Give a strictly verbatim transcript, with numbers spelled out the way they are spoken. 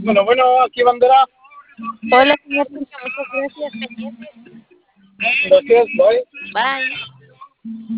Bueno, bueno, aquí bandera. Hola, señor Sergio, muchas gracias. Gracias, bye. Bye.